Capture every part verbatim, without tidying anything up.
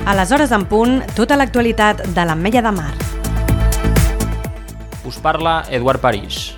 A les hores en punt, tota l'actualitat de l'Ametlla de Mar. Us parla Eduard París.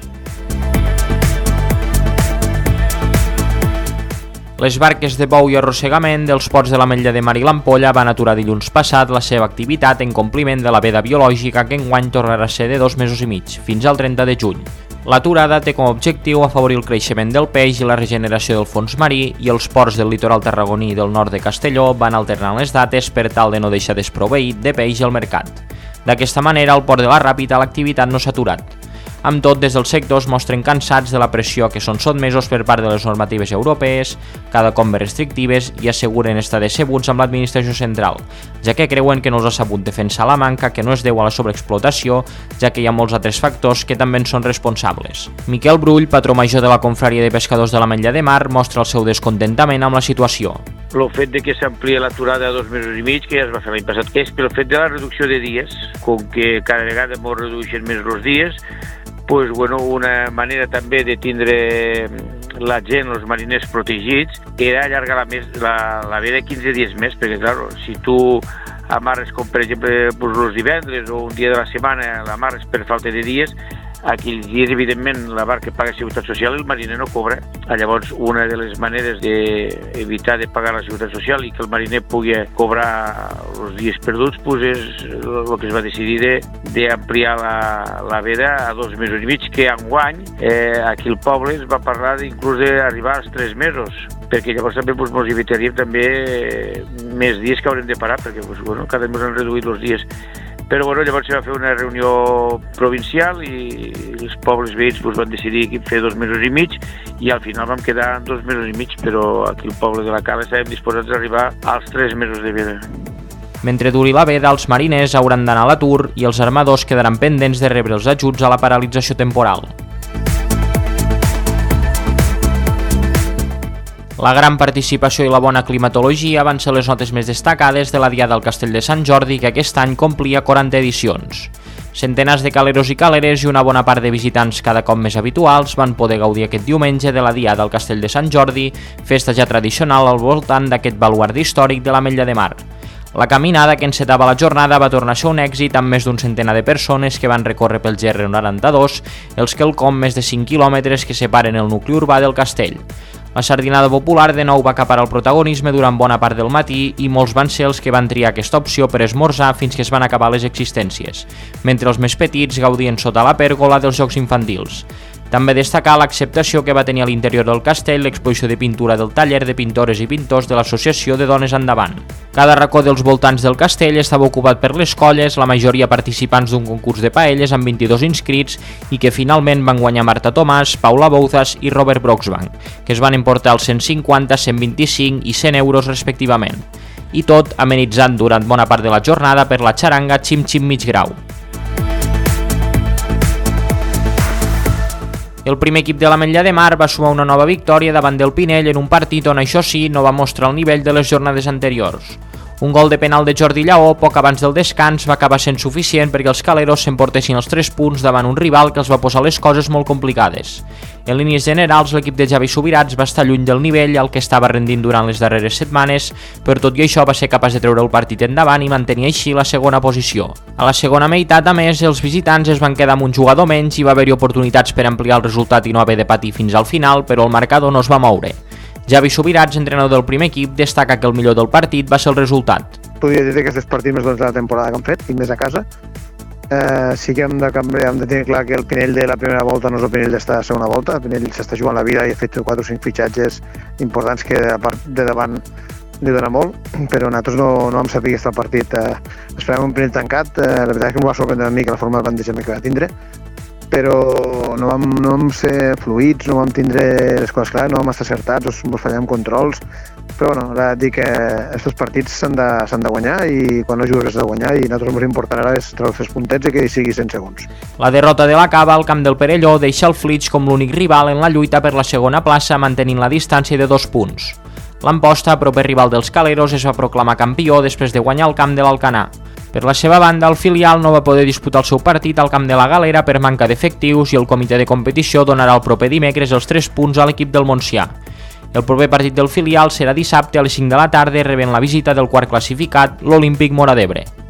Les barques de bou i arrossegament dels ports de l'Ametlla de Mar i l'Ampolla van aturar dilluns passat la seva activitat en compliment de la veda biològica que enguany tornarà a ser de dos mesos i mig, fins al trenta de juny. L'aturada té com a objectiu afavorir el creixement del peix i la regeneració del fons marí, i els ports del litoral tarragoní i del nord de Castelló van alternant les dates per tal de no deixar desproveït de peix al mercat. D'aquesta manera, al port de la Ràpita l'activitat no s'ha aturat. Amb tot, des del sector es mostren cansats de la pressió que són sotmesos per part de les normatives europees, cada cop més restrictives, i asseguren estar decebuts amb l'administració central, ja que creuen que no els ha sabut defensar la manca, que no es deu a la sobreexplotació, ja que hi ha molts altres factors que també en són responsables. Miquel Brull, patró major de la Confraria de Pescadors de l'Ametlla de Mar, mostra el seu descontentament amb la situació. El fet de que s'amplia l'aturada a dos mesos i mig, que ja es va fer l'any passat, és pel fet de la reducció de dies, com que cada vegada ens redueixen més els dies, pues, bueno, una manera també de tindre la gent, els mariners protegits, era allargar la, més, la, la veda quinze dies més, perquè, clar, si tu amarres, com per exemple, pues, els divendres o un dia de la setmana, l'amarres per falta de dies, aquells dies, evidentment, la barca paga Seguretat Social i el mariner no cobra. Llavors, una de les maneres d'evitar de pagar la Seguretat Social i que el mariner pugui cobrar els dies perduts, pues és el que es va decidir d'ampliar la, la veda a dos mesos i mig, que enguany eh, aquí al poble es va parlar inclús d'arribar als tres mesos, perquè llavors també pues, ens evitaríem també més dies que haurem de parar, perquè pues, bueno, cada mes han reduït els dies. Però bueno, llavors se va fer una reunió provincial i els pobles veïns pues, van decidir fer dos mesos i mig, i al final vam quedar en dos mesos i mig, però aquí al poble de la Cala estàvem disposats a arribar als tres mesos de veda. Mentre duri la veda, els mariners hauran d'anar a l'atur i els armadors quedaran pendents de rebre els ajuts a la paralització temporal. La gran participació i la bona climatologia van ser les notes més destacades de la Diada al Castell de Sant Jordi, que aquest any complia quaranta edicions. Centenars de caleros i caleres i una bona part de visitants cada cop més habituals van poder gaudir aquest diumenge de la Diada al Castell de Sant Jordi, festa ja tradicional al voltant d'aquest baluard històric de l'Ametlla de Mar. La caminada que encetava la jornada va tornar a ser un èxit amb més d'un centenar de persones que van recórrer pel G R noranta-dos, els quelcom més de cinc quilòmetres que separen el nucli urbà del castell. La sardinada popular de nou va acaparar el protagonisme durant bona part del matí i molts van ser els que van triar aquesta opció per esmorzar fins que es van acabar les existències, mentre els més petits gaudien sota la pèrgola dels jocs infantils. També destacar l'acceptació que va tenir a l'interior del castell l'exposició de pintura del taller de pintores i pintors de l'Associació de Dones Endavant. Cada racó dels voltants del castell estava ocupat per les colles, la majoria participants d'un concurs de paelles amb vint-i-dos inscrits i que finalment van guanyar Marta Tomàs, Paula Bouzas i Robert Broxbank, que es van emportar els cent cinquanta, cent vint-i-cinc i cent euros respectivament. I tot amenitzant durant bona part de la jornada per la xaranga Xim Xim Mig Grau. El primer equip de l'Ametlla de Mar va sumar una nova victòria davant del Pinell en un partit on, això sí, no va mostrar el nivell de les jornades anteriors. Un gol de penal de Jordi Lleó, poc abans del descans, va acabar sent suficient perquè els caleros s'emportessin els tres punts davant un rival que els va posar les coses molt complicades. En línies generals, l'equip de Javi Subirats va estar lluny del nivell al que estava rendint durant les darreres setmanes, però tot i això va ser capaç de treure el partit endavant i mantenir així la segona posició. A la segona meitat, a més, els visitants es van quedar amb un jugador menys i va haver-hi oportunitats per ampliar el resultat i no haver de patir fins al final, però el marcador no es va moure. Javi Subirats, entrenador del primer equip, destaca que el millor del partit va ser el resultat. Podria dir que aquests partits més bons de la temporada que han fet, i més a casa. Eh, sí que hem de, hem de tenir clar que el Pinell de la primera volta no és el Pinell d'esta segona volta. El Pinell s'està jugant la vida i ha fet quatre o cinc fitxatges importants que a part de davant li dona molt, però nosaltres no, no vam saber estar el partit. Eh, esperàvem un Pinell tancat, eh, la veritat és que em va sorprendre una mica la forma de bandejament que va tindre, però no vam, no vam ser fluïts, no vam tindre les coses clares, no vam estar acertats, ens fallàvem controls, però bueno, ara dic que aquests partits s'han de, s'han de guanyar i quan no jugues has de guanyar i a nosaltres ens importa ara és treure els puntets i que hi sigui cent segons. La derrota de la Cava al camp del Perelló deixa el Flix com l'únic rival en la lluita per la segona plaça mantenint la distància de dos punts. L'Amposta, proper rival dels caleros, es va proclamar campió després de guanyar el camp de l'Alcanar. Per la seva banda, el filial no va poder disputar el seu partit al camp de la Galera per manca d'efectius i el comitè de competició donarà el proper dimecres els tres punts a l'equip del Montsià. El proper partit del filial serà dissabte a les cinc de la tarda rebent la visita del quart classificat, l'Olímpic Móra d'Ebre.